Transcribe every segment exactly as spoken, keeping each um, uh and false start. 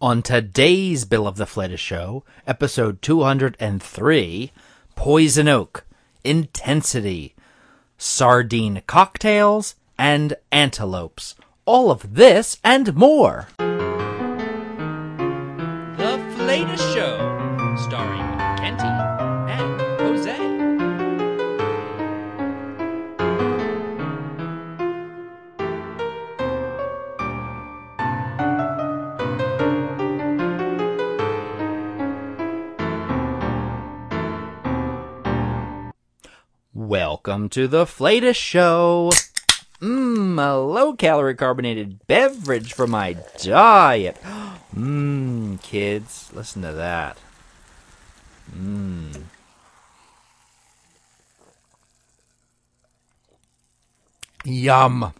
On today's Bill of the Fleta Show, episode two hundred three, Poison Oak, Intensity, Sardine Cocktails, and Antelopes. All of this and more. The Fleta Show, starring Kenty and Jose. Welcome to the Fleta Show. Mmm, a low-calorie carbonated beverage for my diet. Mmm, kids, listen to that. Mmm. Yum.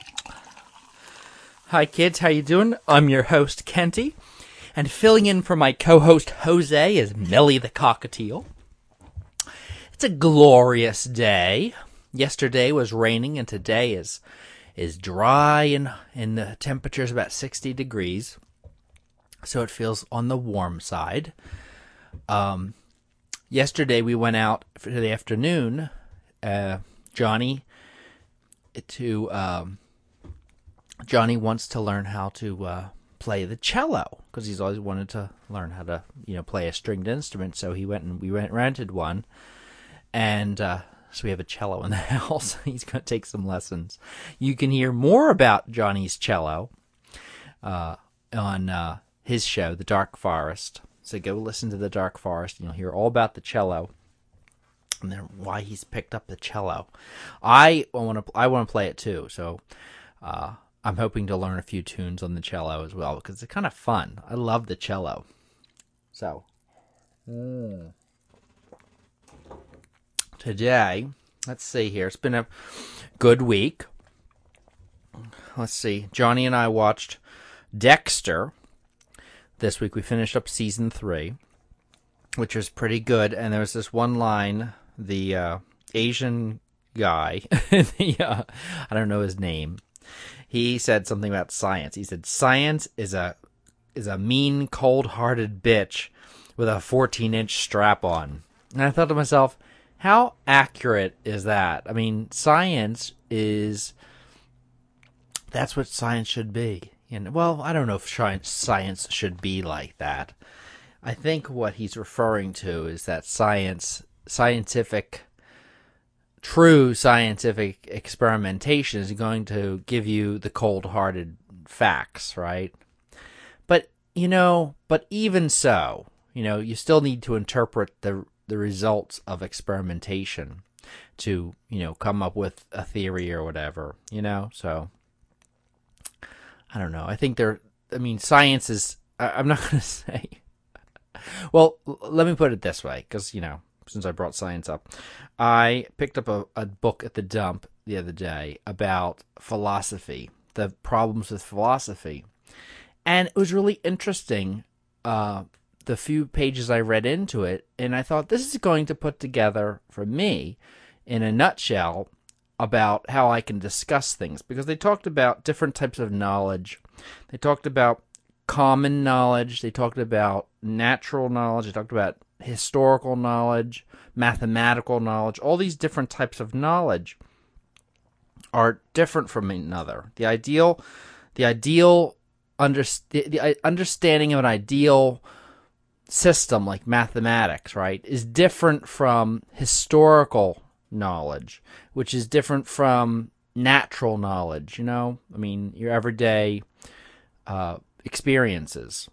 Hi, kids, how you doing? I'm your host, Kenty, and filling in for my co-host, Jose, is Millie the Cockatiel. It's a glorious day. Yesterday was raining, and today is is dry, and, and the temperature is about sixty degrees. So it feels on the warm side. Um, yesterday we went out for the afternoon. Uh, Johnny to um, Johnny wants to learn how to uh, play the cello because he's always wanted to learn how to you know play a stringed instrument. So he went and we went rented one. And uh, so we have a cello in the house. He's going to take some lessons. You can hear more about Johnny's cello uh, on uh, his show, The Dark Forest. So go listen to The Dark Forest, and you'll hear all about the cello and then why he's picked up the cello. I want to I want to play it too, so uh, I'm hoping to learn a few tunes on the cello as well because it's kind of fun. I love the cello. So. Mm. Today, let's see here. It's been a good week. Let's see. Johnny and I watched Dexter. This week we finished up season three, which was pretty good. And there was this one line, the uh, Asian guy, the, uh, I don't know his name. He said something about science. He said, science is a is a mean, cold-hearted bitch with a fourteen-inch strap on. And I thought to myself, how accurate is that? I mean, science is, that's what science should be. And well, I don't know if science should be like that. I think what he's referring to is that science, scientific, true scientific experimentation is going to give you the cold-hearted facts, right? But, you know, but even so, you know, you still need to interpret the the results of experimentation to, you know, come up with a theory or whatever, you know? So, I don't know. I think there, I mean, science is, I, I'm not going to say, well, l- let me put it this way, because, you know, since I brought science up, I picked up a, a book at the dump the other day about philosophy, the problems with philosophy. And it was really interesting, uh, the few pages I read into it, and I thought this is going to put together for me in a nutshell about how I can discuss things, because they talked about different types of knowledge. They talked about common knowledge, they talked about natural knowledge, they talked about historical knowledge, mathematical knowledge. All these different types of knowledge are different from another. The ideal the ideal under, the understanding of an ideal system like mathematics, right, is different from historical knowledge, which is different from natural knowledge, you know? I mean, your everyday uh, experiences.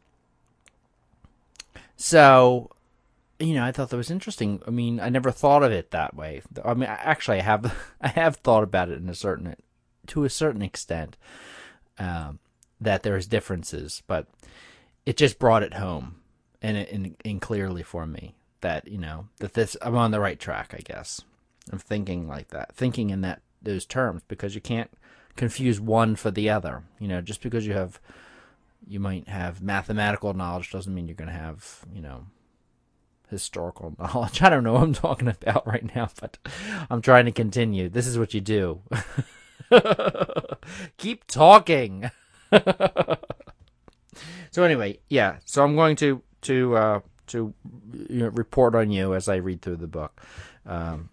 So, you know, I thought that was interesting. I mean, I never thought of it that way. I mean, actually, I have I have thought about it in a certain, to a certain extent, um, that there's differences, but it just brought it home. And, and and clearly for me that, you know, that this, I'm on the right track, I guess. I'm thinking like that, thinking in that those terms, because you can't confuse one for the other. You know, just because you have, you might have mathematical knowledge doesn't mean you're going to have, you know, historical knowledge. I don't know what I'm talking about right now, but I'm trying to continue. This is what you do. Keep talking. So anyway, yeah. So I'm going to to uh, to you know, report on you as I read through the book. Um,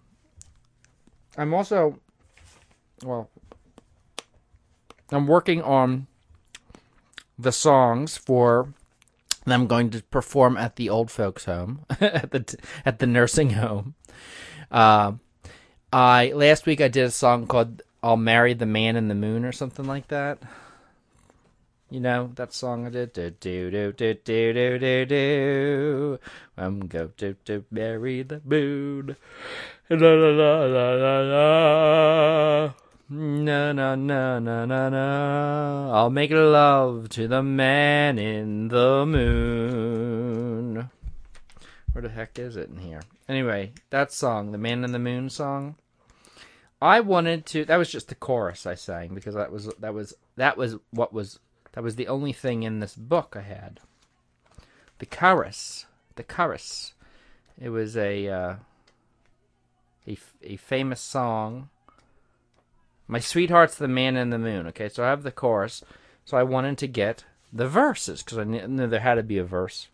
I'm also, well, I'm working on the songs for that I'm going to perform at the old folks' home, at the at the nursing home. Uh, I last week I did a song called "I'll Marry the Man in the Moon" or something like that. You know that song I did? Do do do do do do do do. I'm going to to marry the moon. La la la la la la. Na na na na na na. I'll make love to the man in the moon. Where the heck is it in here? Anyway, that song, the Man in the Moon song. I wanted to. That was just the chorus I sang because that was that was that was what was. That was the only thing in this book I had. The chorus. The chorus. It was a, uh, a, a famous song. My Sweetheart's the Man in the Moon. Okay, so I have the chorus. So I wanted to get the verses, because I knew there had to be a verse.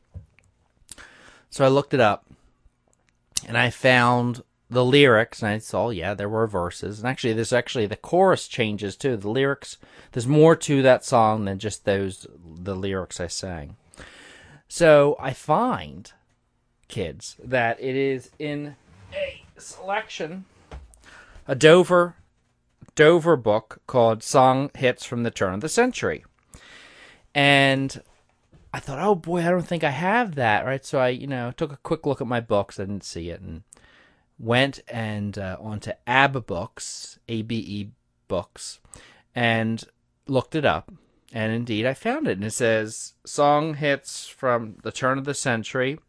So I looked it up. And I found the lyrics, and I saw, yeah, there were verses. And actually, there's actually, the chorus changes, too. The lyrics, there's more to that song than just those, the lyrics I sang. So I find, kids, that it is in a selection, a Dover, Dover book called Song Hits from the Turn of the Century. And I thought, oh boy, I don't think I have that, right? So I, you know, took a quick look at my books. I didn't see it, and went and uh, onto A B Books, A B E Books, and looked it up. And indeed, I found it. And it says, Song Hits from the Turn of the Century.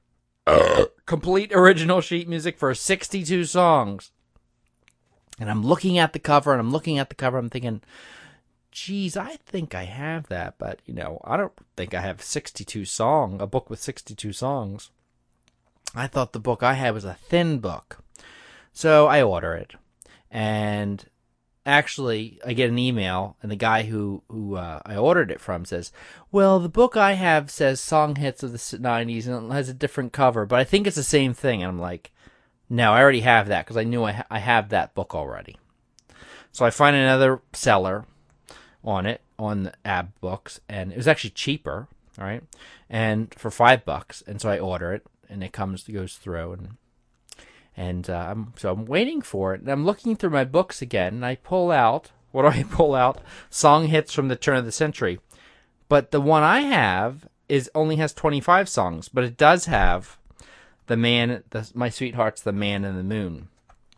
Complete original sheet music for sixty-two songs. And I'm looking at the cover, and I'm looking at the cover. I'm thinking, geez, I think I have that. But, you know, I don't think I have sixty-two songs, a book with sixty-two songs. I thought the book I had was a thin book. So I order it. And actually, I get an email, and the guy who, who uh, I ordered it from says, well, the book I have says Song Hits of the nineties, and it has a different cover, but I think it's the same thing. And I'm like, no, I already have that, because I knew I, ha- I have that book already. So I find another seller on it, on the A B Books, and it was actually cheaper, all right, and for five bucks, and so I order it. And it comes, goes through, and and uh, I'm so I'm waiting for it, and I'm looking through my books again, and I pull out, what do I pull out? Song Hits from the Turn of the Century, but the one I have is only has twenty-five songs, but it does have the man, the, My Sweetheart's the Man in the Moon.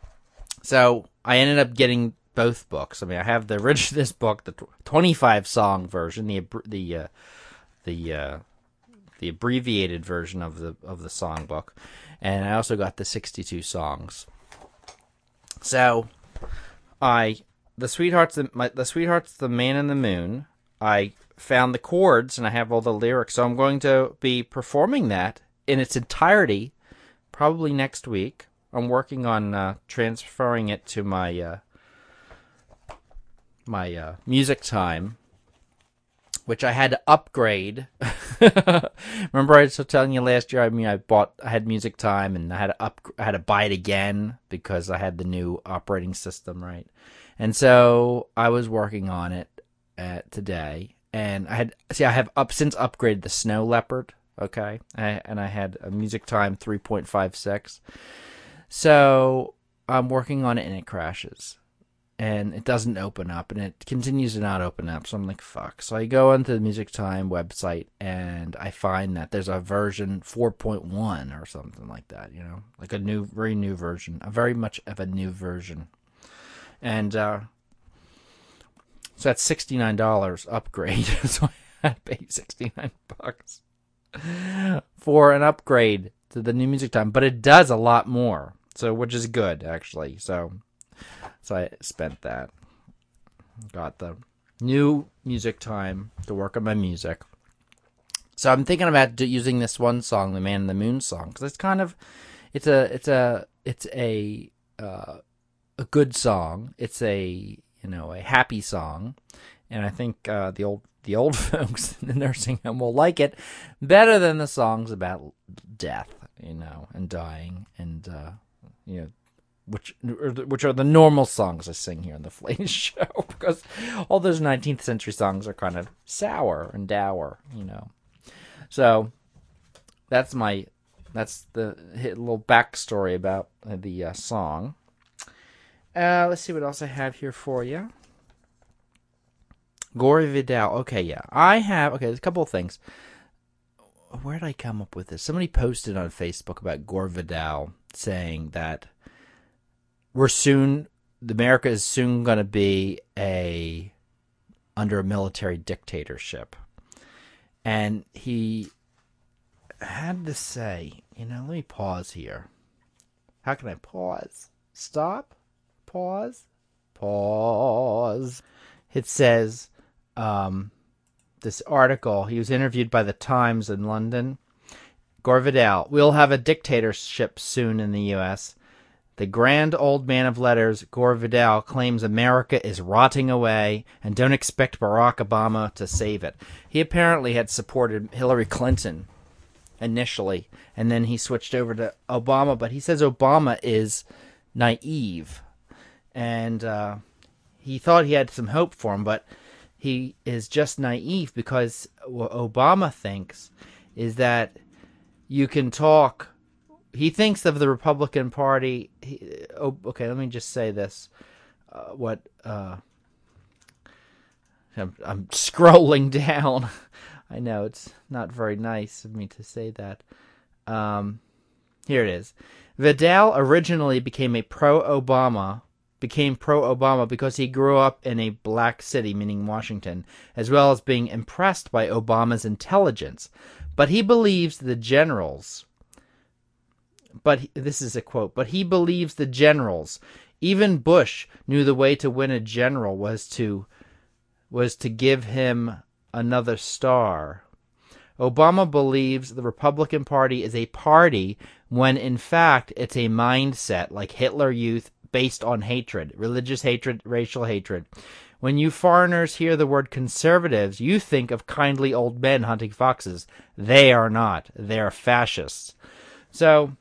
So I ended up getting both books. I mean, I have the original this book, the twenty-five song version, the the uh, the uh, the abbreviated version of the of the songbook, and I also got the sixty-two songs. So, I the sweetheart's the, my, the sweetheart's the Man in the Moon. I found the chords, and I have all the lyrics. So I'm going to be performing that in its entirety, probably next week. I'm working on uh, transferring it to my uh, my uh, music time, which I had to upgrade. Remember I was telling you last year, I mean, I bought, I had Music Time, and I had to up, I had to buy it again because I had the new operating system, right? And so I was working on it at today, and I had, see, I have up since upgraded the Snow Leopard, okay? I, and I had a Music Time three point five six. So I'm working on it, and it crashes. And it doesn't open up, and it continues to not open up. So I'm like, fuck. So I go onto the Music Time website, and I find that there's a version four point one or something like that, you know, like a new, very new version, a very much of a new version. And uh, so that's sixty-nine dollars upgrade. So I had to pay sixty-nine bucks for an upgrade to the new Music Time, but it does a lot more. So, which is good, actually. So. So I spent that. Got the new Music Time to work on my music. So I'm thinking about using this one song, the Man in the Moon song, because it's kind of, it's a, it's a, it's a, uh, a good song. It's a, you know, a happy song, and I think uh, the old the old folks in the nursing home will like it better than the songs about death, you know, and dying, and uh, you know, which which are the normal songs I sing here on the Flays show, because all those nineteenth century songs are kind of sour and dour, you know. So that's my that's the little backstory about the uh, song. Uh, let's see what else I have here for you. Gore Vidal. Okay, yeah. I have... Okay, there's a couple of things. Where did I come up with this? Somebody posted on Facebook about Gore Vidal saying that we're soon... America is soon going to be a under a military dictatorship. And he had to say... You know, let me pause here. How can I pause? Stop? Pause? Pause. It says... Um, this article, he was interviewed by the Times in London. Gore Vidal, we'll have a dictatorship soon in the U S. The grand old man of letters, Gore Vidal, claims America is rotting away and don't expect Barack Obama to save it. He apparently had supported Hillary Clinton initially, and then he switched over to Obama, but he says Obama is naive. And uh, he thought he had some hope for him, but he is just naive, because what Obama thinks is that you can talk. He thinks of the Republican Party. He, oh, okay, let me just say this. Uh, what uh, I'm, I'm scrolling down. I know it's not very nice of me to say that. Um, here it is. Vidal originally became a pro-Obama. became pro-Obama because he grew up in a black city, meaning Washington, as well as being impressed by Obama's intelligence. But he believes the generals, but he, this is a quote, but he believes the generals, even Bush knew the way to win a general was to, was to give him another star. Obama believes the Republican Party is a party when in fact it's a mindset like Hitler Youth, based on hatred, religious hatred, racial hatred. When you foreigners hear the word conservatives, you think of kindly old men hunting foxes. They are not. They are fascists. So,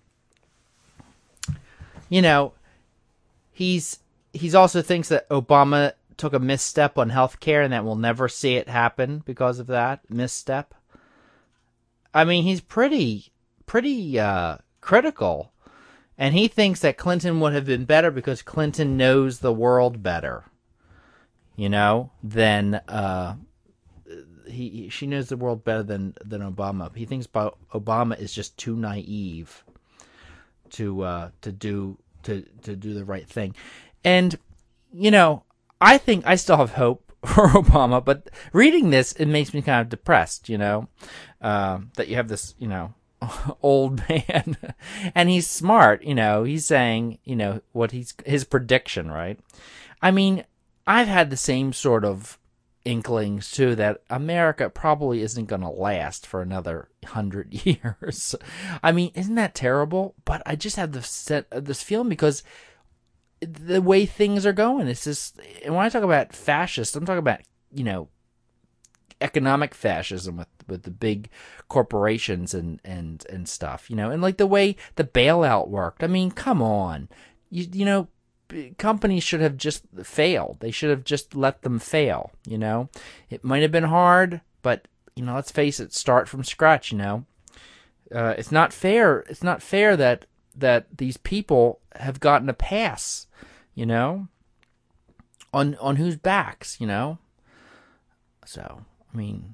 you know, he's he's also thinks that Obama took a misstep on health care and that we'll never see it happen because of that misstep. I mean, he's pretty, pretty uh, critical. And he thinks that Clinton would have been better because Clinton knows the world better, you know, than uh, he. She knows the world better than, than Obama. He thinks Obama is just too naive to uh, to do to to do the right thing. And you know, I think I still have hope for Obama, but reading this, it makes me kind of depressed. You know, uh, that you have this, you know, old man, and he's smart, you know, he's saying, you know, what he's, his prediction, right? I mean, I've had the same sort of inklings too, that America probably isn't going to last for another hundred years. I mean, isn't that terrible? But I just have this, set, this feeling because the way things are going, it's just, and when I talk about fascist, I'm talking about, you know, economic fascism with, with the big corporations and, and, and stuff, you know, and like the way the bailout worked. I mean, come on, you, you know, companies should have just failed. They should have just let them fail, you know. It might have been hard, but, you know, let's face it, start from scratch, you know. Uh, it's not fair. It's not fair that, that these people have gotten a pass, you know, on, on whose backs, you know. So, I mean,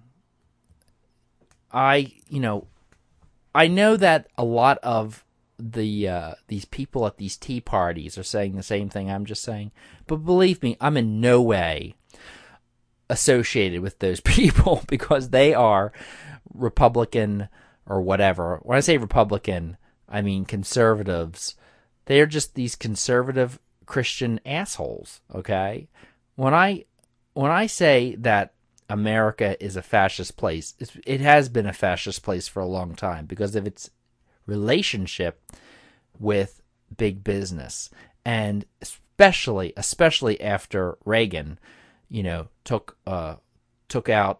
I, you know, I know that a lot of the uh, these people at these tea parties are saying the same thing I'm just saying, but believe me, I'm in no way associated with those people because they are Republican or whatever. When I say Republican, I mean conservatives. They're just these conservative Christian assholes, okay? When I when I say that America is a fascist place, it's, it has been a fascist place for a long time because of its relationship with big business, and especially especially after Reagan, you know, took uh took out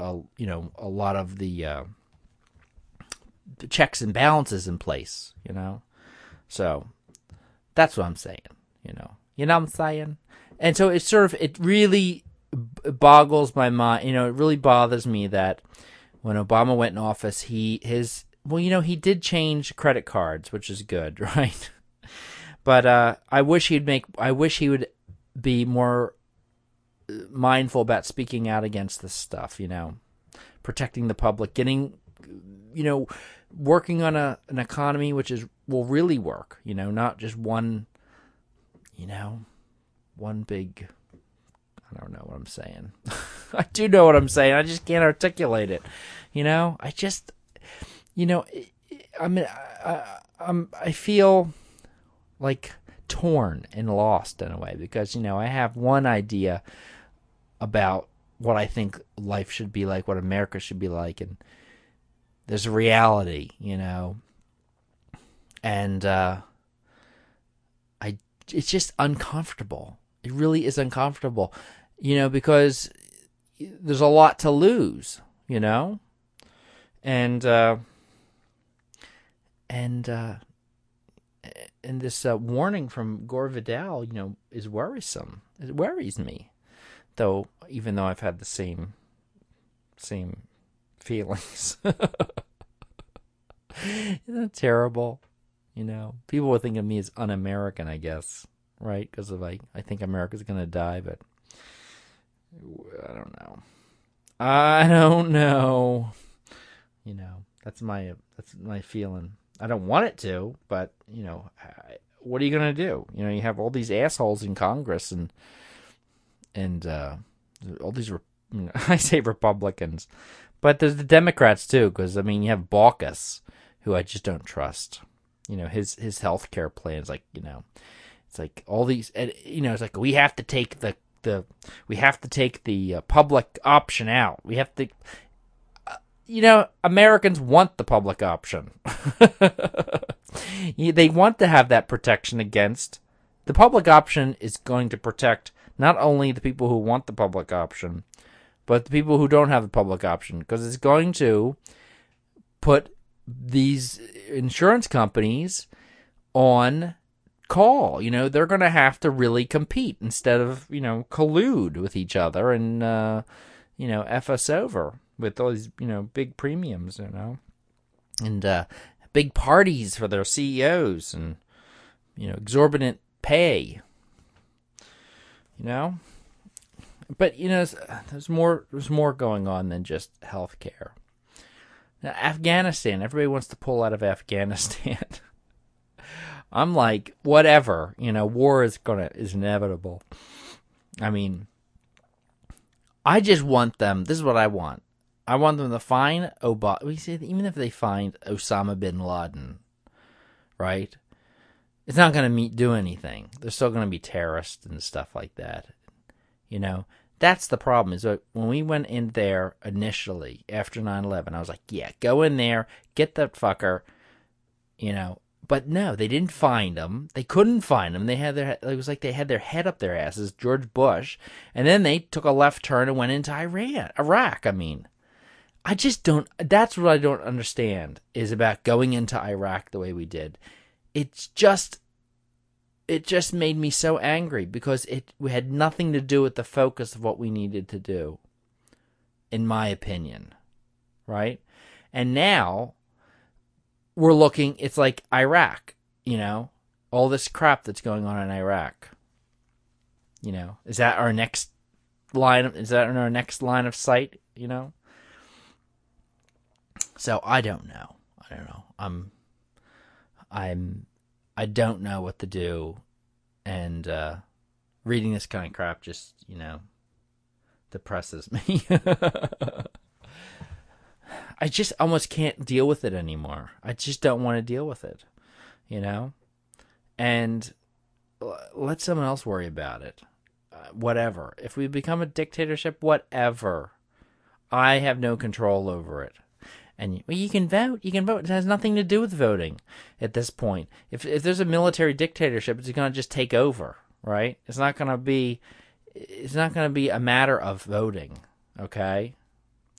a you know a lot of the, uh, the checks and balances in place. You know, so that's what I'm saying. You know, you know what I'm saying. And so it sort of it really boggles my mind. You know, it really bothers me that when Obama went in office, he his well, you know, he did change credit cards, which is good, right? But uh, I wish he'd make. I wish he would be more mindful about speaking out against this stuff. You know, protecting the public, getting, you know, working on a an economy which is will really work. You know, not just one. You know, one big. I don't know what I'm saying. I do know what I'm saying. I just can't articulate it. You know, I just, you know, I mean, I, I'm, I feel like torn and lost in a way because, you know, I have one idea about what I think life should be like, what America should be like, and there's a reality, you know, and uh, I, it's just uncomfortable. It really is uncomfortable, you know, because there's a lot to lose, you know, and uh, and uh, and this uh, warning from Gore Vidal, you know, is worrisome. It worries me, though. Even though I've had the same same feelings, isn't that terrible? You know, people would think of me as un-American, I guess. Right, because of like I think America's gonna die, but I don't know. I don't know. You know, that's my that's my feeling. I don't want it to, but you know, what are you gonna do? You know, you have all these assholes in Congress and and uh, all these. You know, I say Republicans, but there's the Democrats too. Because I mean, you have Baucus, who I just don't trust. You know, his his health care plans, like you know. It's like all these, you know, it's like we have to take the, the we have to take the uh, public option out. We have to, uh, you know, Americans want the public option. They want to have that protection against. The public option is going to protect not only the people who want the public option, but the people who don't have the public option, because it's going to put these insurance companies on call. You know, they're going to have to really compete instead of, you know, collude with each other and, uh, you know, F us over with all these, you know, big premiums, you know, and uh, big parties for their C E Os and, you know, exorbitant pay, you know. But, you know, there's more, there's more going on than just healthcare. Now, Afghanistan, everybody wants to pull out of Afghanistan. I'm like, whatever, you know, war is gonna is inevitable. I mean, I just want them. This is what I want. I want them to find Obama. We say even if they find Osama bin Laden, right? It's not gonna meet, do anything. They're still gonna be terrorists and stuff like that. You know, that's the problem. Is that when we went in there initially after nine eleven, I was like, yeah, go in there, get that fucker, you know. But no, they didn't find them. They couldn't find them. They had their it was like they had their head up their asses, George Bush, and then they took a left turn and went into Iran, Iraq. I mean, I just don't. That's what I don't understand is about going into Iraq the way we did. It's just, it just made me so angry because it had nothing to do with the focus of what we needed to do, in my opinion, right? And now we're looking, it's like Iraq, you know, all this crap that's going on in Iraq. You know, is that our next line of, is that in our next line of sight, you know? So I don't know. I don't know. I'm, I'm, I don't know what to do. And, uh, reading this kind of crap just, you know, depresses me. I just almost can't deal with it anymore. I just don't want to deal with it, you know? And let someone else worry about it. Uh, whatever. If we become a dictatorship, whatever. I have no control over it. And well, you can vote. You can vote. It has nothing to do with voting at this point. If if there's a military dictatorship, it's going to just take over, right? It's not going to be. It's not going to be a matter of voting. Okay.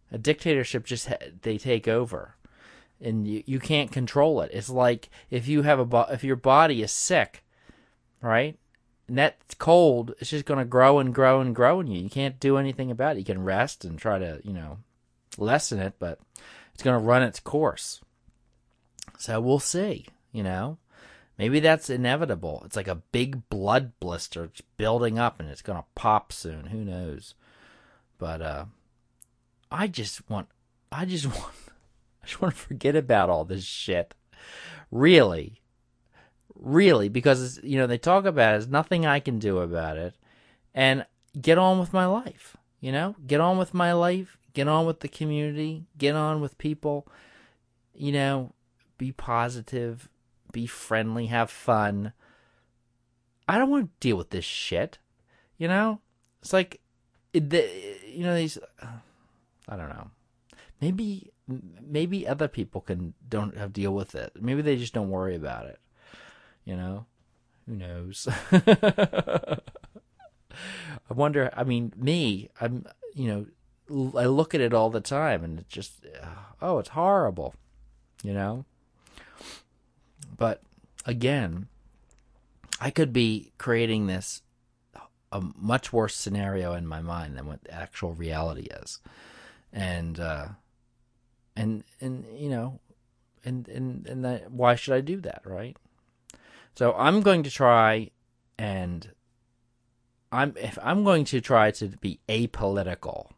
A dictatorship just ha- they take over, and you, you can't control it. It's like if you have a bo- if your body is sick, right? And that's cold, it's just going to grow and grow and grow in you. You can't do anything about it. You can rest and try to, you know, lessen it, but it's going to run its course. So we'll see, you know. Maybe that's inevitable. It's like a big blood blister. It's building up and it's going to pop soon. Who knows? But uh, I just want, I just want, I just want to forget about all this shit. Really. Really. Because, you know, they talk about it. There's nothing I can do about it. And get on with my life. You know? Get on with my life. Get on with the community. Get on with people. You know, be positive. Be friendly, have fun. I don't want to deal with this shit. You know? It's like, the, you know, these, uh, I don't know. Maybe, maybe other people can, don't have to deal with it. Maybe they just don't worry about it. You know? Who knows? I wonder, I mean, me, I'm, you know, I look at it all the time and it's just, oh, it's horrible. You know? But again, I could be creating this a much worse scenario in my mind than what the actual reality is, and uh, and and you know, and and and that, why should I do that, right? So I'm going to try, and I'm if I'm going to try to be apolitical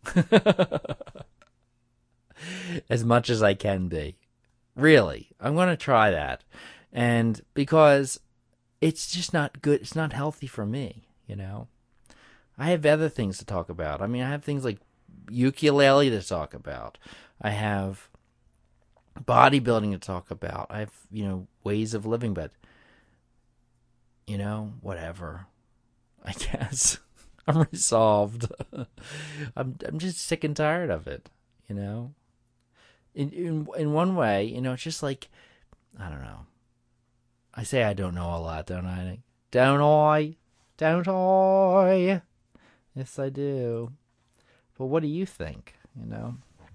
as much as I can be. Really, I'm going to try that. And because it's just not good, it's not healthy for me, you know. I have other things to talk about. I mean, I have things like ukulele to talk about. I have bodybuilding to talk about. I have, you know, ways of living, but, you know, whatever. I guess. I'm resolved. I'm I'm just sick and tired of it, you know. In, in in one way, you know, it's just like, I don't know. I say I don't know a lot, don't I? Don't I? Don't I? Yes, I do. But what do you think, you know?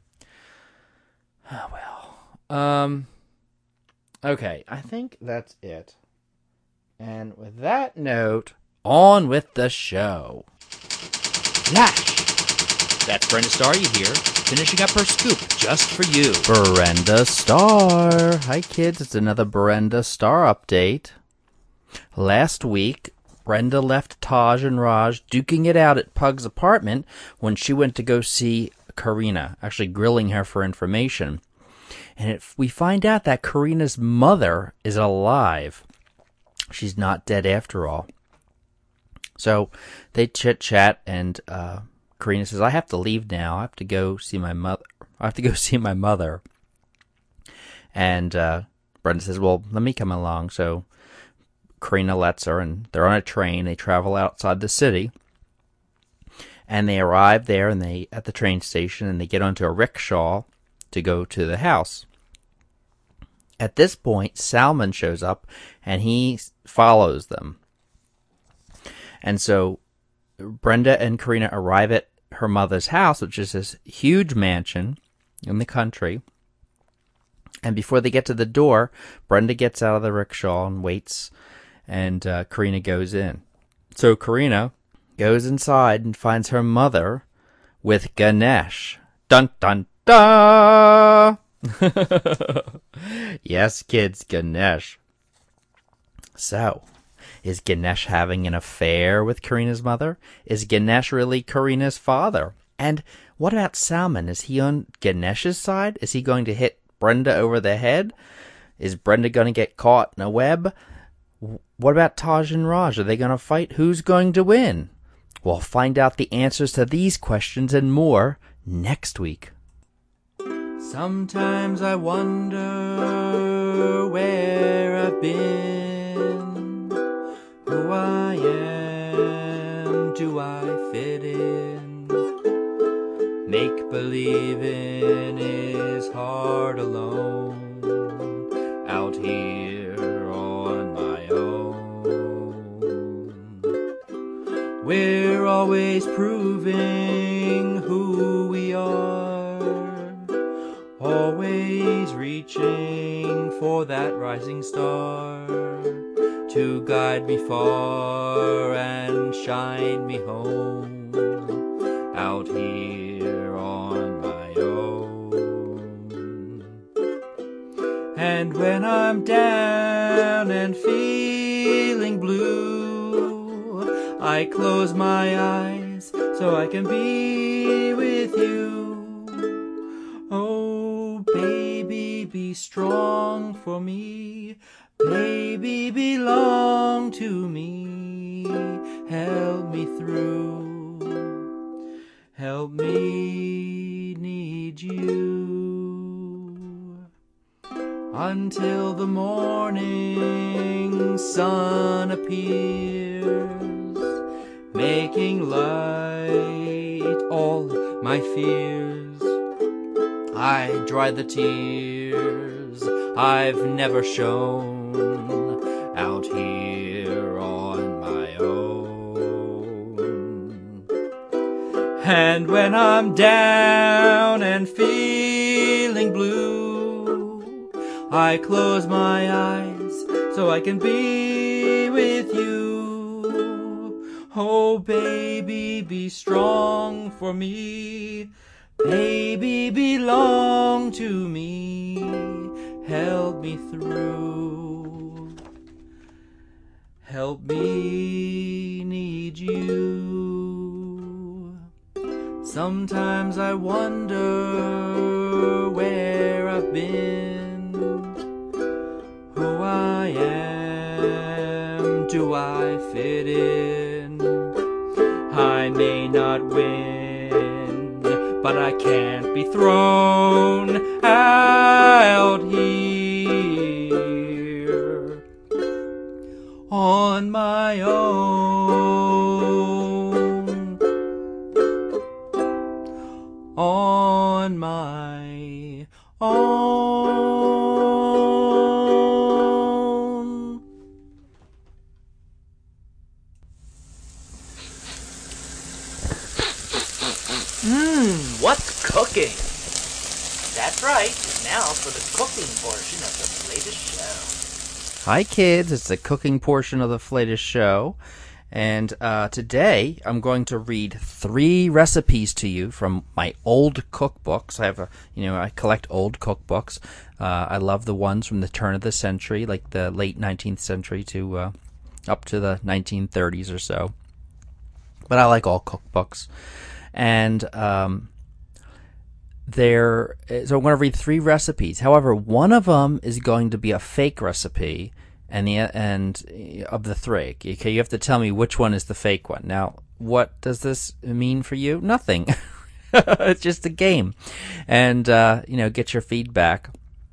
Oh, well. Um. Okay, I think that's it. And with that note, on with the show. Flash! That's Brenda Starr you hear, finishing up her scoop just for you. Brenda Starr. Hi, kids. It's another Brenda Starr update. Last week, Brenda left Taj and Raj duking it out at Pug's apartment when she went to go see Karina, actually grilling her for information. And it, we find out that Karina's mother is alive. She's not dead after all. So they chit-chat, and uh, Karina says, I have to leave now. I have to go see my mother. I have to go see my mother. And uh, Brenda says, well, let me come along. So Karina lets her, and they're on a train. They travel outside the city. And they arrive there, and they at the train station, and they get onto a rickshaw to go to the house. At this point, Salman shows up, and he follows them. And so Brenda and Karina arrive at her mother's house, which is this huge mansion in the country. And before they get to the door, Brenda gets out of the rickshaw and waits, and uh, Karina goes in. So Karina goes inside and finds her mother with Ganesh. Dun, dun, dun! Yes, kids, Ganesh. So, is Ganesh having an affair with Karina's mother? Is Ganesh really Karina's father? And what about Salman? Is he on Ganesh's side? Is he going to hit Brenda over the head? Is Brenda going to get caught in a web? What about Taj and Raj? Are they going to fight? Who's going to win? We'll find out the answers to these questions and more next week. Sometimes I wonder where I've been, who I am, do I fit in? Make-believing is hard alone, out here on my own. We're always proving who we are, always reaching for that rising star to guide me far and shine me home out here on my own. And when I'm down and feeling blue, I close my eyes so I can be with you. Oh, baby, be strong for me. Baby, belong to me. Help me through. Help me need you. Until the morning sun appears, making light all my fears. I dry the tears I've never shown out here on my own. And when I'm down and feeling blue, I close my eyes so I can be with you. Oh, baby, be strong for me. Baby, belong to me. Help me through. Help me need you. Sometimes I wonder where I've been, who I am, do I fit in? I may not win, but I can't be thrown out here on my own, on my own. Mmm, what's cooking? That's right, now for the cooking portion of the latest show. Hi kids, it's the cooking portion of the Flatus Show, and uh, today I'm going to read three recipes to you from my old cookbooks. I have a, you know, I collect old cookbooks. Uh, I love the ones from the turn of the century, like the late nineteenth century to uh, up to the nineteen thirties or so. But I like all cookbooks, and um, There, so I'm going to read three recipes. However, one of them is going to be a fake recipe, and the and of the three. Okay, you have to tell me which one is the fake one. Now, what does this mean for you? Nothing. It's just a game, and uh, you know, get your feedback,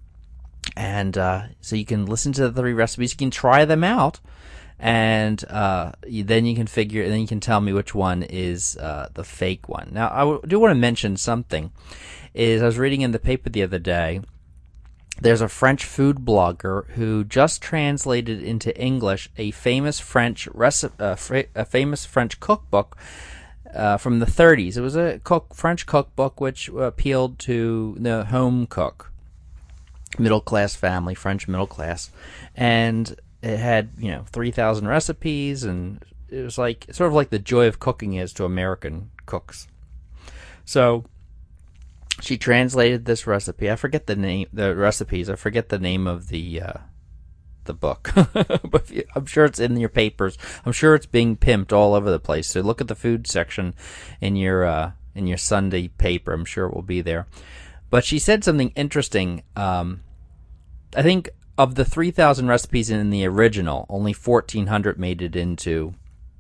and uh, so you can listen to the three recipes. You can try them out, and uh, you, then you can figure. And then you can tell me which one is uh, the fake one. Now, I w- do want to mention something. Is I was reading in the paper the other day, there's a French food blogger who just translated into English a famous French recipe, uh, fr- a famous French cookbook uh, from the thirties. It was a cook French cookbook which appealed to the home cook, middle class family, French middle class, and it had, you know, three thousand recipes, and it was like sort of like the Joy of Cooking is to American cooks. So she translated this recipe. I forget the name, the recipes. I forget the name of the uh, the book, but I'm sure it's in your papers. I'm sure it's being pimped all over the place. So look at the food section in your uh, in your Sunday paper. I'm sure it will be there. But she said something interesting. Um, I think of the three thousand recipes in the original, only fourteen hundred made it into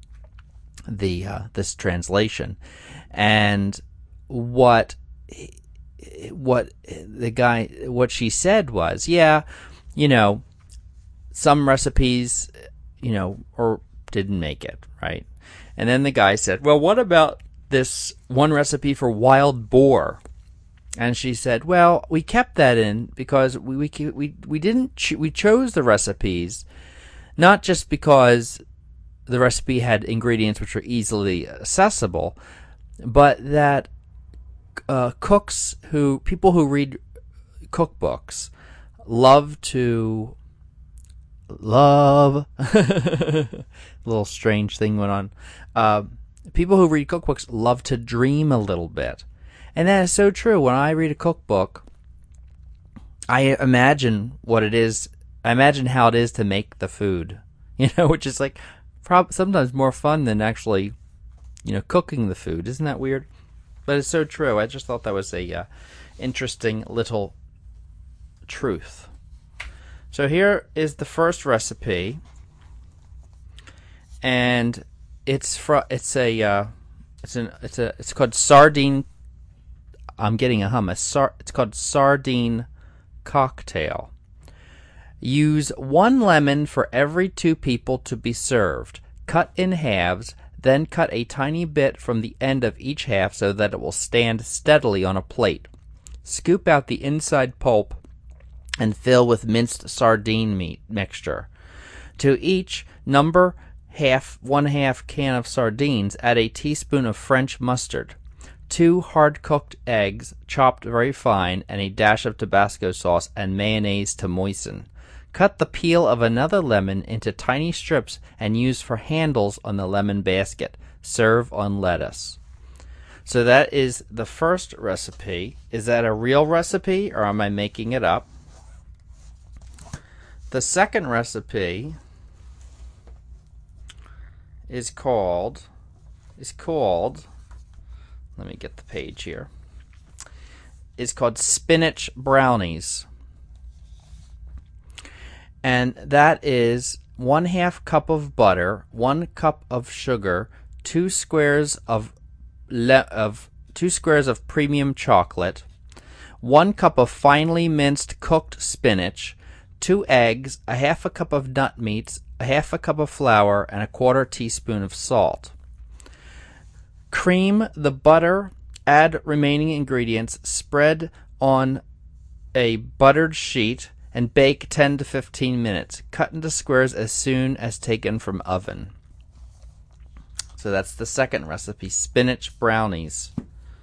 the uh, this translation, and what. What the guy, what she said was, yeah, you know, some recipes, you know, or didn't make it, right? And then the guy said, well, what about this one recipe for wild boar? And she said, well, we kept that in because we we we, we didn't ch- we chose the recipes not just because the recipe had ingredients which were easily accessible, but that Uh, cooks who, people who read cookbooks love to love a little strange thing went on. Uh, people who read cookbooks love to dream a little bit. And that is so true. When I read a cookbook, I imagine what it is. I imagine how it is to make the food, you know, which is like prob- sometimes more fun than actually, you know, cooking the food. Isn't that weird? But it's so true. I just thought that was a uh, interesting little truth. So here is the first recipe, and it's fr- it's a uh, it's an it's a it's called sardine. I'm getting a hummus. Sar- it's called sardine cocktail. Use one lemon for every two people to be served. Cut in halves, then cut a tiny bit from the end of each half so that it will stand steadily on a plate. Scoop out the inside pulp and fill with minced sardine meat mixture. To each number half one half can of sardines, add a teaspoon of French mustard, two hard-cooked eggs chopped very fine, and a dash of Tabasco sauce and mayonnaise to moisten. Cut the peel of another lemon into tiny strips and use for handles on the lemon basket. Serve on lettuce. So that is the first recipe. Is that a real recipe or am I making it up? The second recipe is called is called let me get the page here. Is called spinach brownies. And that is one half cup of butter, one cup of sugar, two squares of le- of two squares of premium chocolate, one cup of finely minced cooked spinach, two eggs, a half a cup of nut meats, a half a cup of flour, and a quarter teaspoon of salt. Cream the butter, add remaining ingredients, spread on a buttered sheet, and bake ten to fifteen minutes. Cut into squares as soon as taken from oven. So that's the second recipe, spinach brownies.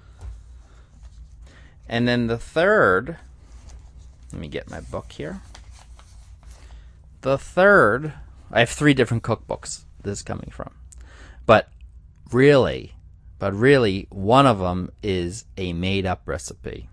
And then the third, let me get my book here. The third, I have three different cookbooks this is coming from. But really, but really, one of them is a made-up recipe.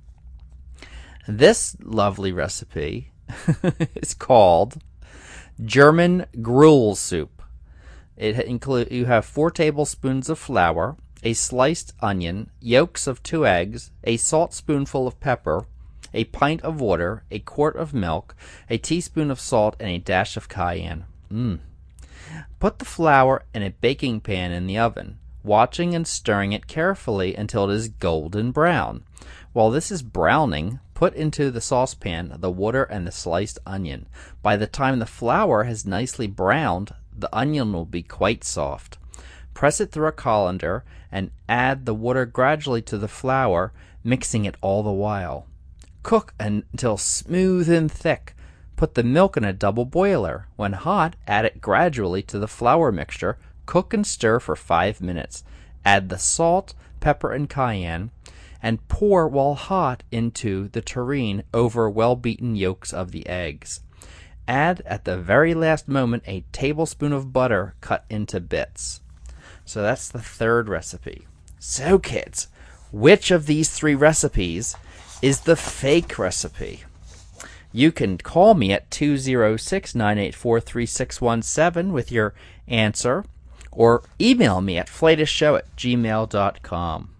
This lovely recipe is called German gruel soup. It include you have four tablespoons of flour, a sliced onion, yolks of two eggs, a saltspoonful of pepper, a pint of water, a quart of milk, a teaspoon of salt, and a dash of cayenne. Mmm. Put the flour in a baking pan in the oven, watching and stirring it carefully until it is golden brown. While this is browning, put into the saucepan the water and the sliced onion. By the time the flour has nicely browned, the onion will be quite soft. Press it through a colander and add the water gradually to the flour, mixing it all the while. Cook until smooth and thick. Put the milk in a double boiler. When hot, add it gradually to the flour mixture. Cook and stir for five minutes. Add the salt, pepper, and cayenne, and pour while hot into the tureen over well-beaten yolks of the eggs. Add at the very last moment a tablespoon of butter cut into bits. So that's the third recipe. So kids, which of these three recipes is the fake recipe? You can call me at two oh six, nine eight four, three six one seven with your answer, or email me at flatusshow at gmail dot com.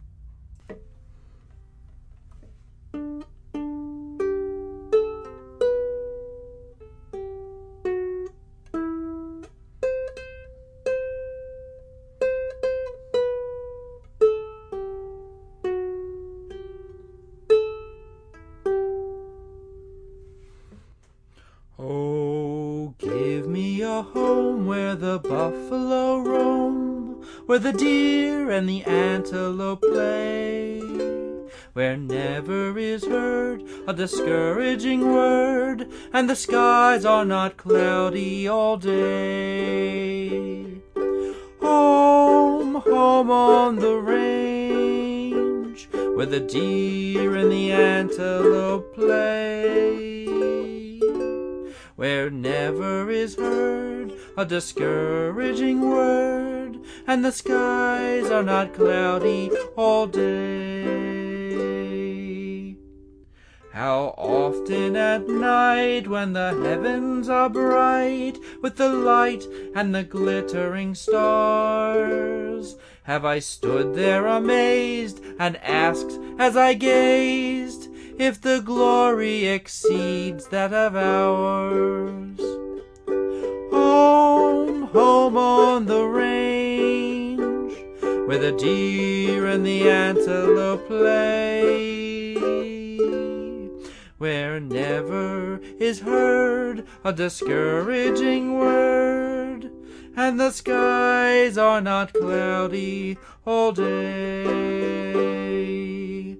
Oh, give me a home where the buffalo roam, where the deer and the antelope play, where never is heard a discouraging word, and the skies are not cloudy all day. Home, home on the range, where the deer and the antelope play, where never is heard a discouraging word, and the skies are not cloudy all day. How often at night, when the heavens are bright with the light and the glittering stars, have I stood there amazed and asked as I gazed if the glory exceeds that of ours. Home, home on the range, where the deer and the antelope play, where never is heard a discouraging word, and the skies are not cloudy all day.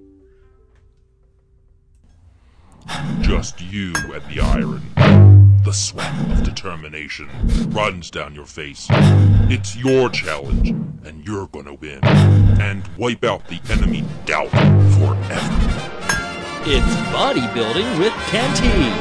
Just you and the iron. The sweat of determination runs down your face. It's your challenge, and you're gonna win, and wipe out the enemy doubt forever. It's Bodybuilding with Canteen.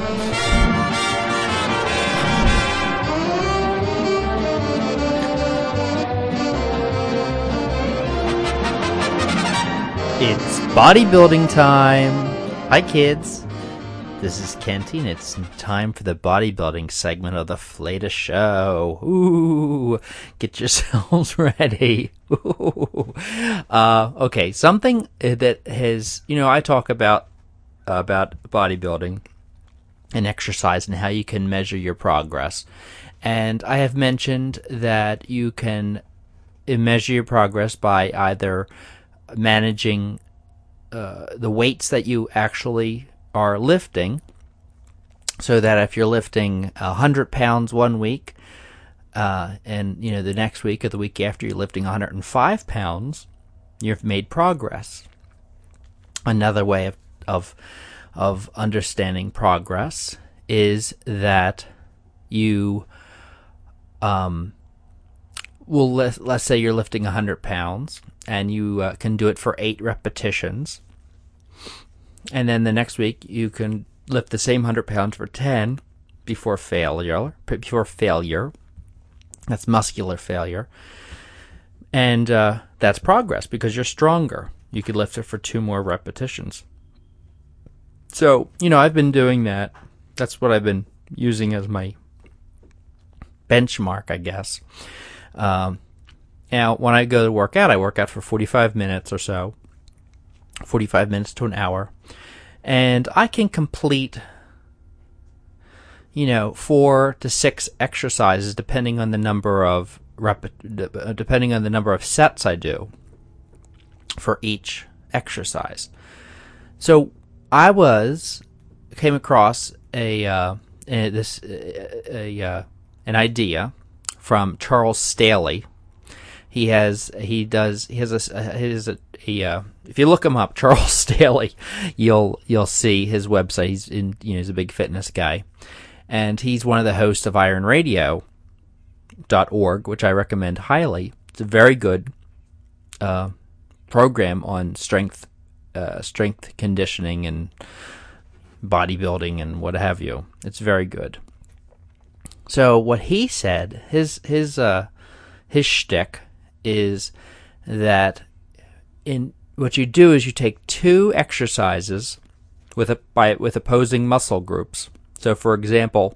It's bodybuilding time. Hi, kids. This is Kenty, and it's time for the bodybuilding segment of the Fleta Show. Ooh, get yourselves ready. Ooh. Uh, okay, something that has, you know, I talk about about bodybuilding and exercise and how you can measure your progress. And I have mentioned that you can measure your progress by either managing uh, the weights that you actually are lifting, so that if you're lifting one hundred pounds one week, uh, and you know the next week or the week after you're lifting one hundred five pounds, you've made progress. Another way of of of understanding progress is that you um will let, let's say you're lifting one hundred pounds and you uh, can do it for eight repetitions. And then the next week you can lift the same one hundred pounds for ten before failure. Before failure, that's muscular failure, and uh, that's progress because you're stronger. You could lift it for two more repetitions. So you know I've been doing that. That's what I've been using as my benchmark, I guess. Um, now, when I go to work out, I work out for forty-five minutes or so. forty-five minutes to an hour, and I can complete, you know, four to six exercises depending on the number of rep, depending on the number of sets I do for each exercise. So I was came across a, uh, a this a, a uh, an idea from Charles Staley. He has he does he has a he has a he, uh, if you look him up, Charles Staley, you'll you'll see his website. He's in you know he's a big fitness guy, and he's one of the hosts of Iron Radio dot org, which I recommend highly. It's a very good uh, program on strength uh, strength conditioning and bodybuilding and what have you. It's very good. So what he said, his his uh, his shtick is that in what you do is you take two exercises with a by with opposing muscle groups. So, for example,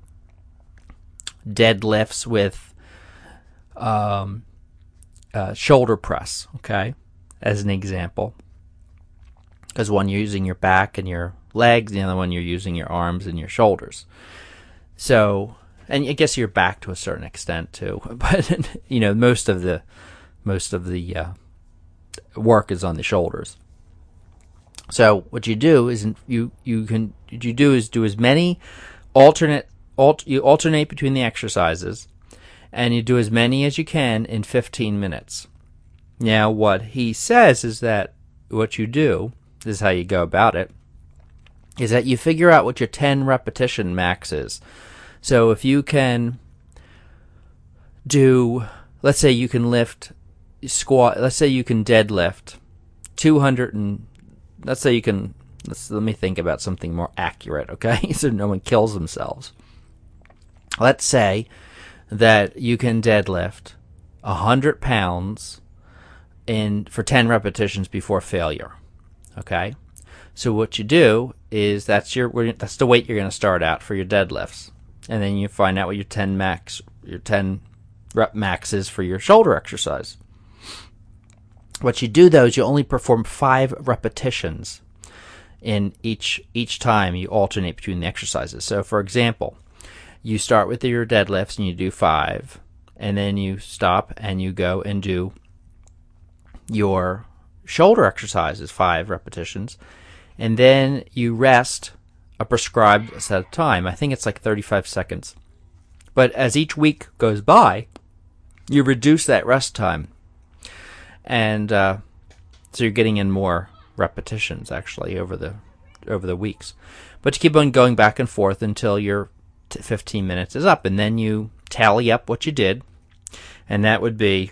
deadlifts with um, uh, shoulder press. Okay, as an example, because one you're using your back and your legs, the other one you're using your arms and your shoulders. So. And I guess your back to a certain extent too, but you know most of the most of the uh, work is on the shoulders. So what you do is you you can what you do is do as many alternate alt, you alternate between the exercises, and you do as many as you can in fifteen minutes. Now what he says is that what you do, this is how you go about it, is that you figure out what your ten repetition max is. So if you can do, let's say you can lift, squat, let's say you can deadlift two hundred and let's say you can. Let's let me think about something more accurate, okay? So no one kills themselves. Let's say that you can deadlift a hundred pounds in for ten repetitions before failure, okay? So what you do is that's your that's the weight you're going to start out for your deadlifts, and then you find out what your ten max your ten rep max is for your shoulder exercise. What you do though is you only perform five repetitions in each each time. You alternate between the exercises. So for example, you start with your deadlifts and you do five, and then you stop and you go and do your shoulder exercises, five repetitions, and then you rest a prescribed set of time. I think it's like thirty-five seconds. But as each week goes by, you reduce that rest time. And uh, so you're getting in more repetitions, actually, over the over the weeks. But you keep on going back and forth until your t- fifteen minutes is up. And then you tally up what you did. And that would be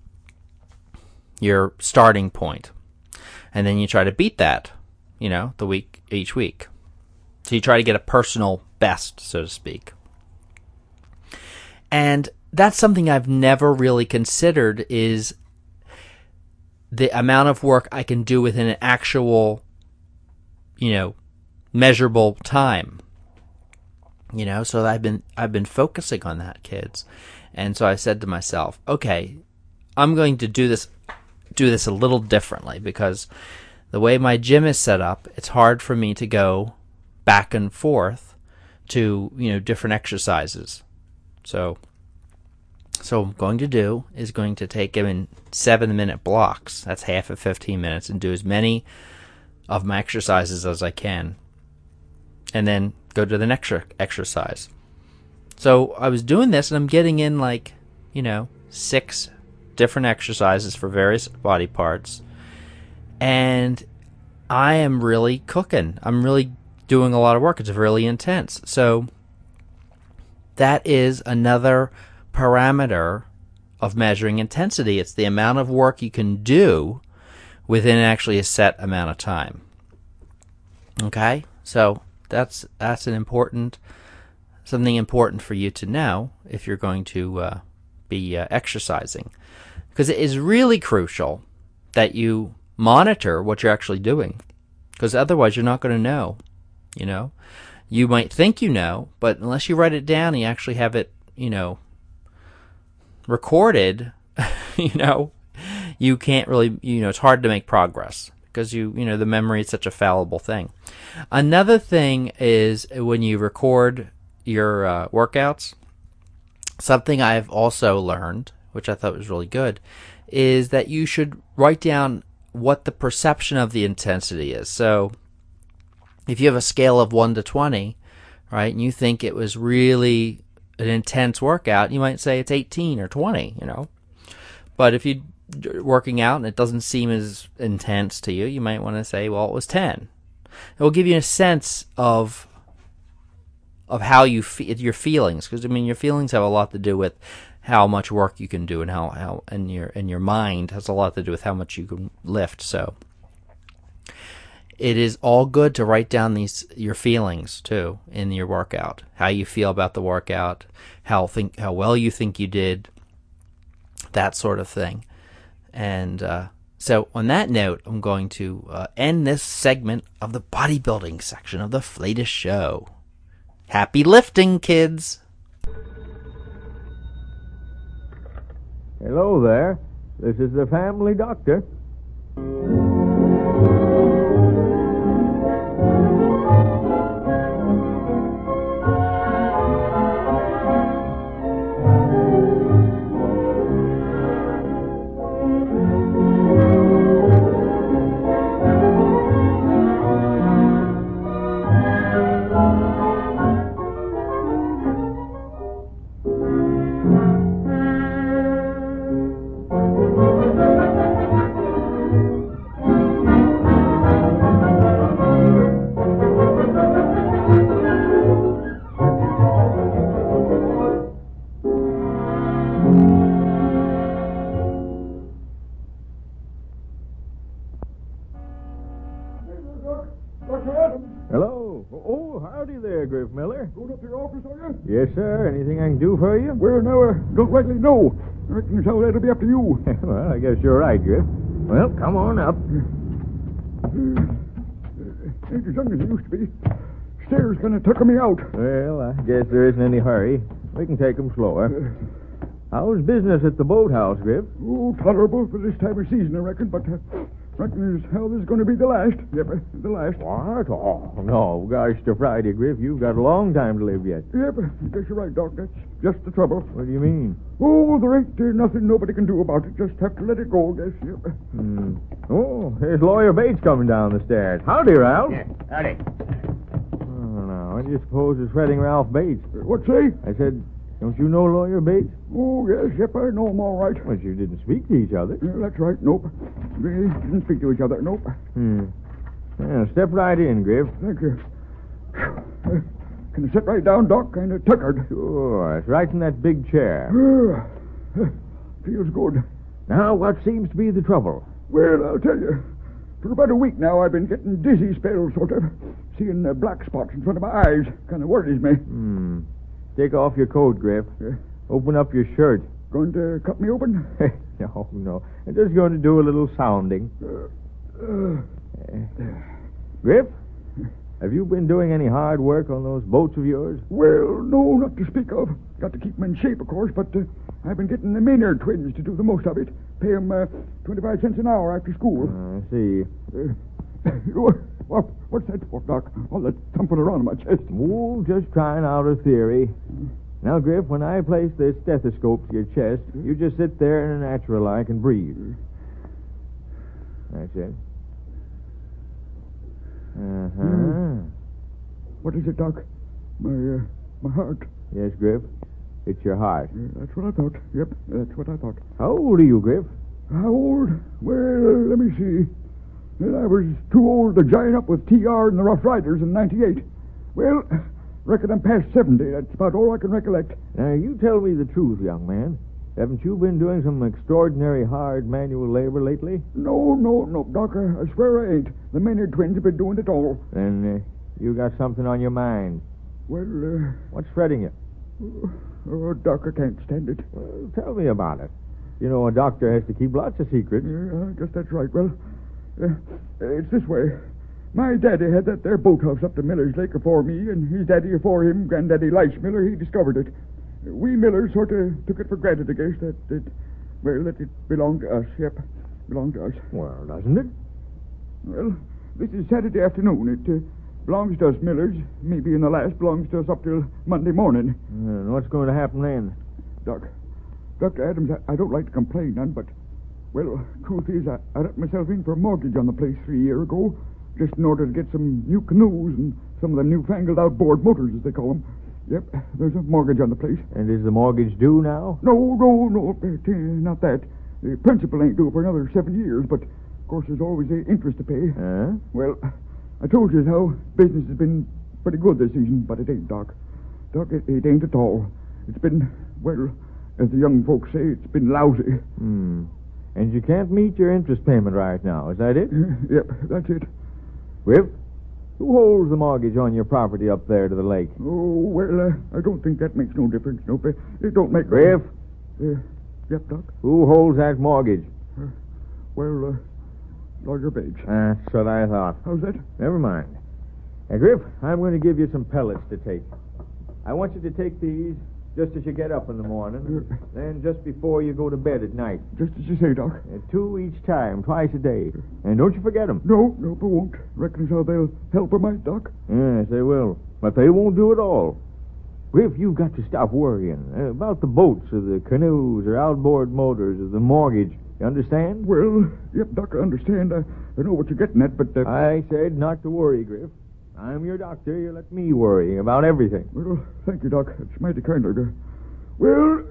your starting point. And then you try to beat that, you know, the week each week. So you try to get a personal best, so to speak. And that's something I've never really considered, is the amount of work I can do within an actual, you know, measurable time. You know, so I've been I've been focusing on that, kids. And so I said to myself, okay, I'm going to do this do this a little differently, because the way my gym is set up, it's hard for me to go back and forth to, you know, different exercises. So so what I'm going to do is going to take them in seven minute blocks. That's half of fifteen minutes, and do as many of my exercises as I can. And then go to the next exercise. So I was doing this, and I'm getting in like, you know, six different exercises for various body parts. And I am really cooking. I'm really doing a lot of work. It's really intense. So that is another parameter of measuring intensity. It's the amount of work you can do within actually a set amount of time. Okay? So that's that's an important something important for you to know if you're going to uh, be uh, exercising, because it is really crucial that you monitor what you're actually doing, because otherwise you're not going to know. You know, you might think you know, but unless you write it down and you actually have it, you know, recorded, you know, you can't really, you know, it's hard to make progress, because you, you know, the memory is such a fallible thing. Another thing is when you record your uh, workouts, something I've also learned, which I thought was really good, is that you should write down what the perception of the intensity is. So if you have a scale of one to twenty, right, and you think it was really an intense workout, you might say it's eighteen or twenty, you know. But if you're working out and it doesn't seem as intense to you, you might want to say, well, it was ten. It will give you a sense of of how you feel, your feelings, because I mean your feelings have a lot to do with how much work you can do, and how, how and your and your mind has a lot to do with how much you can lift. So it is all good to write down these your feelings too in your workout, how you feel about the workout, how think how well you think you did, that sort of thing. And uh, so on that note, I'm going to uh, end this segment of the bodybuilding section of the Flatus Show. Happy lifting, kids! Hello there. This is the family doctor. Hello. Oh, howdy there, Griff Miller. Going up to your office, are you? Yes, sir. Anything I can do for you? Well, now, I don't rightly know. I reckon as how that'll be up to you. Well, I guess you're right, Griff. Well, come on up. Ain't as young as it used to be. Stairs kind of tucking me out. Well, I guess there isn't any hurry. We can take 'em slower. How's business at the boathouse, Griff? Oh, tolerable for this time of season, I reckon, but uh, reckon as how this is going to be the last. Yep, uh, the last. What? Oh, no. Gosh, to Friday, Griff. You've got a long time to live yet. Yep, I guess you're right, Doc. That's just the trouble. What do you mean? Oh, there ain't uh, nothing nobody can do about it. Just have to let it go, I guess. Yep. Hmm. Oh, here's Lawyer Bates coming down the stairs. Howdy, Ralph. Yeah, howdy. Oh, now, what do you suppose is fretting Ralph Bates? Uh, what say? I said, don't you know Lawyer Bates? Oh, yes, yep, I know 'em all right. Well, you didn't speak to each other. Yeah, that's right, nope. We didn't speak to each other, nope. Hmm. Well, step right in, Griff. Thank you. Uh, can I sit right down, Doc? Kind of tuckered. Sure. It's right in that big chair. Uh, feels good. Now, what seems to be the trouble? Well, I'll tell you. For about a week now, I've been getting dizzy spells, sort of. Seeing uh, black spots in front of my eyes. Kind of worries me. Hmm. Take off your coat, Griff. Yeah. Open up your shirt. Going to cut me open? No, no. I'm just going to do a little sounding. Uh, uh, Uh, Griff, have you been doing any hard work on those boats of yours? well, no, not to speak of. Got to keep 'em in shape, of course, but uh, I've been getting the Maynard twins to do the most of it. Pay 'em uh, twenty-five cents an hour after school. Uh, I see. Uh, what, what's that for, Doc? All that thumping around in my chest. Oh, just trying out a theory. Now, Griff, when I place this stethoscope to your chest, you just sit there in a natural like and breathe. That's it. Uh-huh. Hmm. What is it, Doc? My, uh, my heart. Yes, Griff. It's your heart. Uh, that's what I thought. Yep, that's what I thought. How old are you, Griff? How old? Well, let me see. Well, I was too old to join up with T R and the Rough Riders in ninety-eight. Well, reckon I'm past seventy. That's about all I can recollect. Now, you tell me the truth, young man. Haven't you been doing some extraordinary hard manual labor lately? No, no, no, Doc. I, I swear I ain't. The Maynard twins have been doing it all. Then uh, you got something on your mind. Well, uh... What's fretting you? Oh, Doc, I can't stand it. Well, tell me about it. You know, a doctor has to keep lots of secrets. Yeah, I guess that's right. Well, uh, it's this way. My daddy had that there boathouse up to Miller's Lake afore me, and his daddy afore him, Granddaddy Leish Miller, he discovered it. We Millers sort of took it for granted, I guess, that it, well, that it belonged to us. Yep, belonged to us. Well, doesn't it? Well, this is Saturday afternoon. It uh, belongs to us Millers. Maybe in the last belongs to us up till Monday morning. And what's going to happen then? Doc, Doctor Adams, I, I don't like to complain none, but, well, truth is, I, I let myself in for a mortgage on the place three year ago, just in order to get some new canoes and some of them newfangled outboard motors, as they call them. Yep, there's a mortgage on the place. And is the mortgage due now? No, no, no, uh, t- not that. The principal ain't due for another seven years, but, of course, there's always the interest to pay. Huh? Well, I told you how business has been pretty good this season, but it ain't, Doc. Doc, it, it ain't at all. It's been, well, as the young folks say, it's been lousy. Hmm. And you can't meet your interest payment right now, is that it? Yep, that's it. Griff, who holds the mortgage on your property up there to the lake? Oh, well, uh, I don't think that makes no difference, no. It don't make... Griff? Uh, yep, Doc. Who holds that mortgage? Uh, well, uh, Lawyer Bates. That's what I thought. How's that? Never mind. Now, Griff, I'm going to give you some pellets to take. I want you to take these just as you get up in the morning, Uh, then just before you go to bed at night. Just as you say, Doc. Uh, two each time, twice a day. And don't you forget them. No, no, I won't. Reckons how they'll help her, might, Doc? Yes, they will. But they won't do it all. Griff, you've got to stop worrying uh, about the boats or the canoes or outboard motors or the mortgage. You understand? Well, yep, Doc, I understand. I, I know what you're getting at, but... Uh, I said not to worry, Griff. I'm your doctor. You let me worry about everything. Well, thank you, Doc. It's mighty kind of you. Well,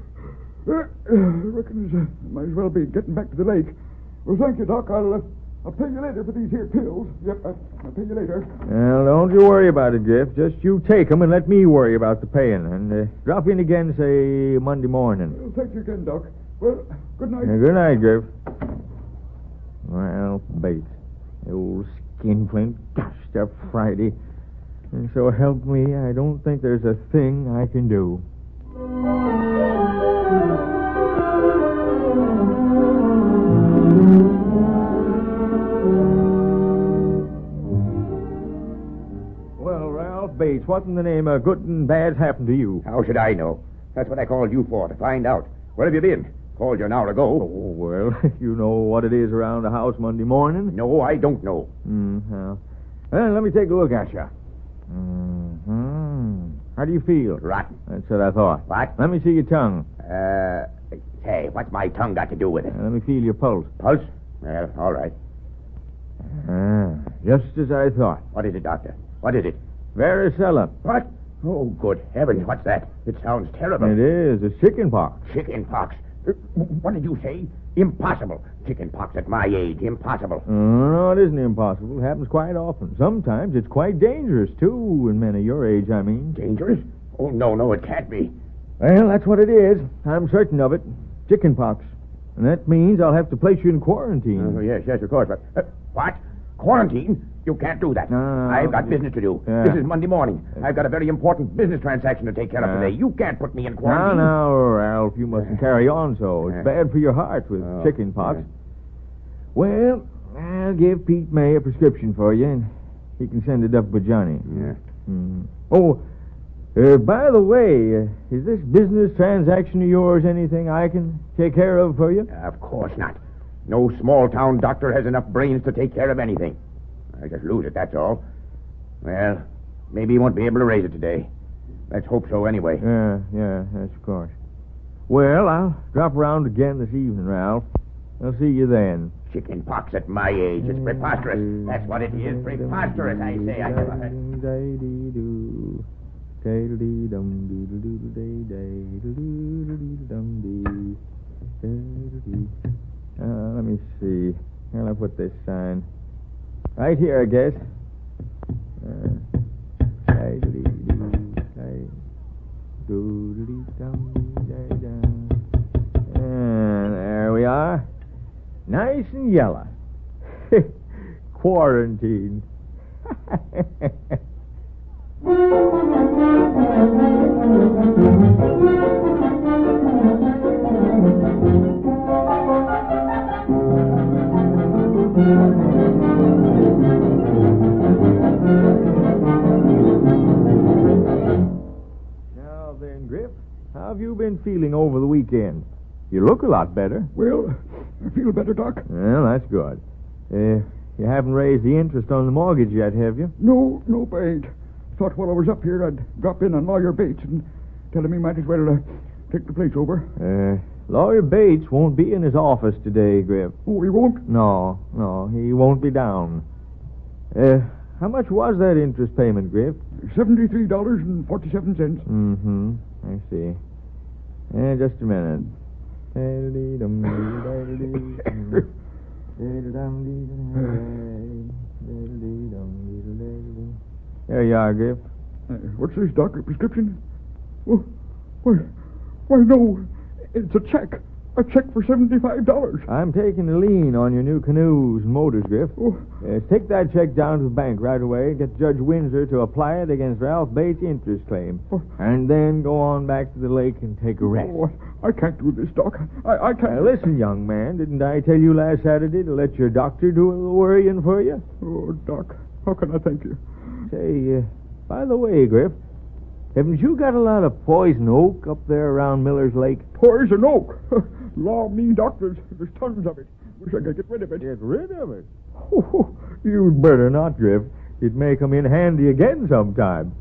uh, uh, I reckon I might as well be getting back to the lake. Well, thank you, Doc. I'll, uh, I'll pay you later for these here pills. Yep, I, I'll pay you later. Well, don't you worry about it, Griff. Just you take them and let me worry about the paying. And uh, drop in again, say, Monday morning. Well, thank you again, Doc. Well, good night. Uh, good night, Griff. Well, Bates, the old skinflint. Gosh, up Friday. And so help me, I don't think there's a thing I can do. Well, Ralph Bates, what in the name of good and bad's happened to you? How should I know? That's what I called you for, to find out. Where have you been? Called you an hour ago. Oh, well, you know what it is around the house Monday morning? No, I don't know. Mm-hmm. Well, let me take a look at you. Mm-hmm. How do you feel? Rotten. That's what I thought. What? Let me see your tongue. Uh, hey, what's my tongue got to do with it? Uh, let me feel your pulse. Pulse? Well, all right. Ah, just as I thought. What is it, Doctor? What is it? Varicella. What? Oh, good heavens, what's that? It sounds terrible. It is. It's chicken pox. Chicken pox. Uh, what did you say? Impossible. Chicken pox at my age. Impossible. Oh, no, it isn't impossible. It happens quite often. Sometimes it's quite dangerous, too, in men of your age, I mean. Dangerous? Oh, no, no, it can't be. Well, that's what it is. I'm certain of it. Chicken pox. And that means I'll have to place you in quarantine. Oh, yes, yes, of course. But uh, what? Quarantine? You can't do that. No, no, no. I've got business to do. Yeah. This is Monday morning. I've got a very important business transaction to take care of Yeah. today. You can't put me in Now, quarantine. now, Ralph, you mustn't carry on so. It's Yeah. bad for your heart with Oh, chicken pox. yeah. Well, I'll give Pete May a prescription for you, and he can send it up with Johnny. Yeah. Mm. Oh, uh, by the way, uh, is this business transaction of yours anything I can take care of for you? Of course not. No small-town doctor has enough brains to take care of anything. I just lose it, that's all. Well, maybe he won't be able to raise it today. Let's hope so anyway. Yeah, yeah, that's of course. Well, I'll drop around again this evening, Ralph. I'll see you then. Chicken pox at my age. It's preposterous. That's what it is. Preposterous, I say. I never heard... Uh, let me see. Where'll I put this sign? Right here, I guess. Uh, and there we are. Nice and yellow. Quarantine. Now then, Grip, how have you been feeling over the weekend? You look a lot better. Well, I feel better, Doc. Well, that's good. Uh, you haven't raised the interest on the mortgage yet, have you? No, no, I ain't. Thought while I was up here I'd drop in on Lawyer Bates and tell him he might as well uh, take the place over. Uh, Lawyer Bates won't be in his office today, Grip. Oh, he won't? No, no, he won't be down. Uh, how much was that interest payment, Grip? seventy-three dollars and forty-seven cents. Mm-hmm. I see. Uh, just a minute. There you are, Grip. Uh, what's this, Doc? A prescription? Oh, why, why, no. It's a check. A check for seventy-five dollars. I'm taking a lien on your new canoes and motors, Griff. Oh. Uh, take that check down to the bank right away. Get Judge Windsor to apply it against Ralph Bates' interest claim. Oh. And then go on back to the lake and take a rest. Oh, I can't do this, Doc. I, I can't. Now, listen, young man, didn't I tell you last Saturday to let your doctor do all the worrying for you? Oh, Doc, how can I thank you? Say, uh, by the way, Griff, haven't you got a lot of poison oak up there around Miller's Lake? Poison oak. Law me, Doc, there's, there's tons of it. Wish I could get rid of it. Get rid of it? Oh, you'd better not, Griff. It may come in handy again sometime.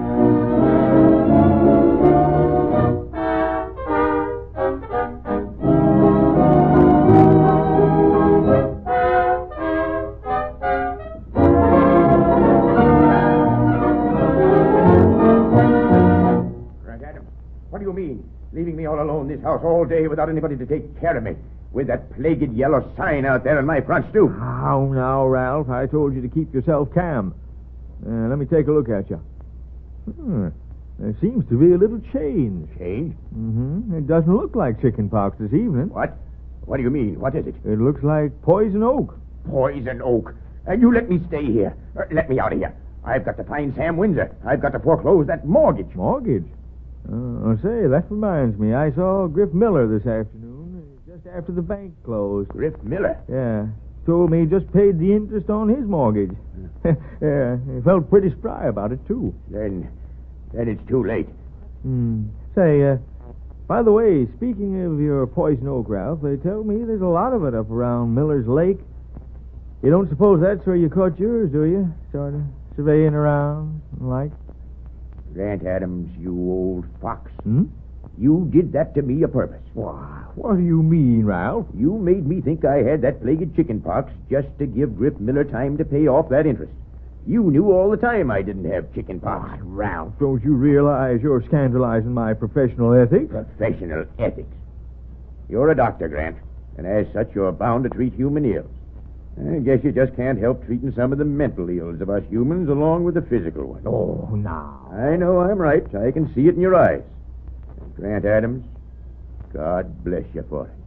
What do you mean? Leaving me all alone in this house all day without anybody to take care of me. With that plagued yellow sign out there on my front stoop. How now, Ralph? I told you to keep yourself calm. Uh, let me take a look at you. Hmm. There seems to be a little change. Change? Mm-hmm. It doesn't look like chicken pox this evening. What? What do you mean? What is it? It looks like poison oak. Poison oak. Uh, you let me stay here. Uh, let me out of here. I've got to find Sam Windsor. I've got to foreclose that mortgage. Mortgage? Uh, say, that reminds me. I saw Griff Miller this afternoon, uh, just after the bank closed. Griff Miller? Yeah. Told me he just paid the interest on his mortgage. Yeah, he felt pretty spry about it, too. Then, then it's too late. Hmm. Say, uh, by the way, speaking of your poison oak, Ralph, they tell me there's a lot of it up around Miller's Lake. You don't suppose that's where you caught yours, do you? Sort of surveying around, and like? Grant Adams, you old fox. Hmm? You did that to me a purpose. Why, what do you mean, Ralph? You made me think I had that plagued chicken pox just to give Griff Miller time to pay off that interest. You knew all the time I didn't have chicken pox. Why, Ralph, don't you realize you're scandalizing my professional ethics? Professional ethics. You're a doctor, Grant, and as such you're bound to treat human ills. I guess you just can't help treating some of the mental ills of us humans along with the physical ones. Oh, now. I know I'm right. I can see it in your eyes. And Grant Adams, God bless you for it.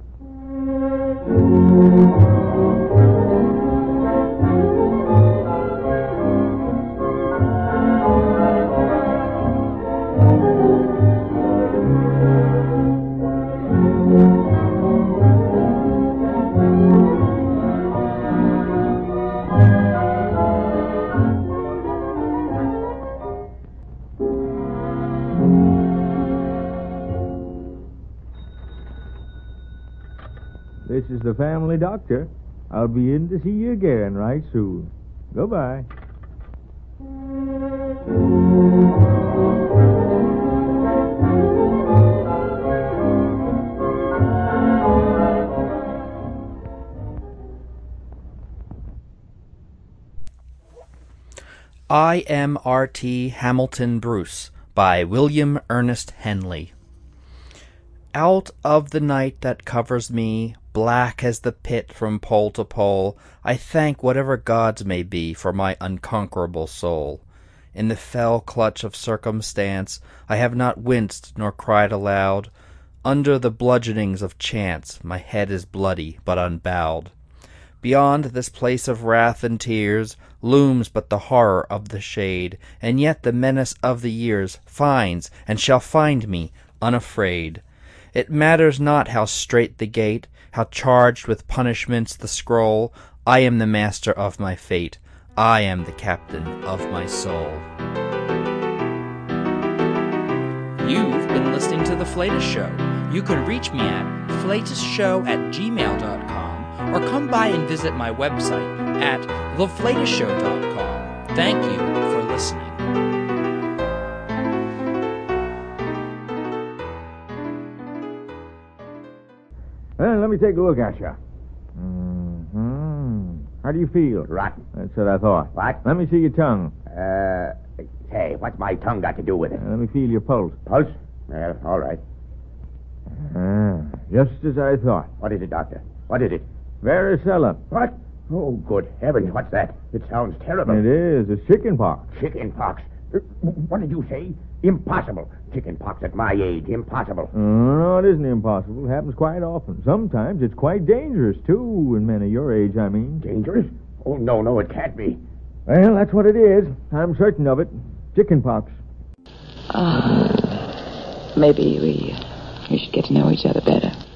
This is the family doctor. I'll be in to see you again right soon. Goodbye. I Am R T Hamilton Bruce by William Ernest Henley. Out of the night that covers me, black as the pit from pole to pole, I thank whatever gods may be for my unconquerable soul. In the fell clutch of circumstance, I have not winced nor cried aloud. Under the bludgeonings of chance, my head is bloody but unbowed. Beyond this place of wrath and tears looms but the horror of the shade, and yet the menace of the years finds and shall find me unafraid. It matters not how strait the gate, how charged with punishments the scroll, I am the master of my fate, I am the captain of my soul. You've been listening to The Flatus Show. You can reach me at flatusshow at gmail dot com or come by and visit my website at the flatus show dot com. Thank you for listening. Well, let me take a look at you. Mm-hmm. How do you feel? Rotten. That's what I thought. What? Let me see your tongue. Uh, hey, what's my tongue got to do with it? Uh, let me feel your pulse. Pulse? Well, all right. Ah, just as I thought. What is it, Doctor? What is it? Varicella. What? Oh, good heavens, what's that? It sounds terrible. It is. It's chicken pox. Chicken pox. Uh, what did you say? Impossible. Chicken pox at my age. Impossible. Oh, no, it isn't impossible. It happens quite often. Sometimes it's quite dangerous, too, in men of your age, I mean. Dangerous? Oh, no, no, it can't be. Well, that's what it is. I'm certain of it. Chicken pox. Ah, maybe we, we should get to know each other better.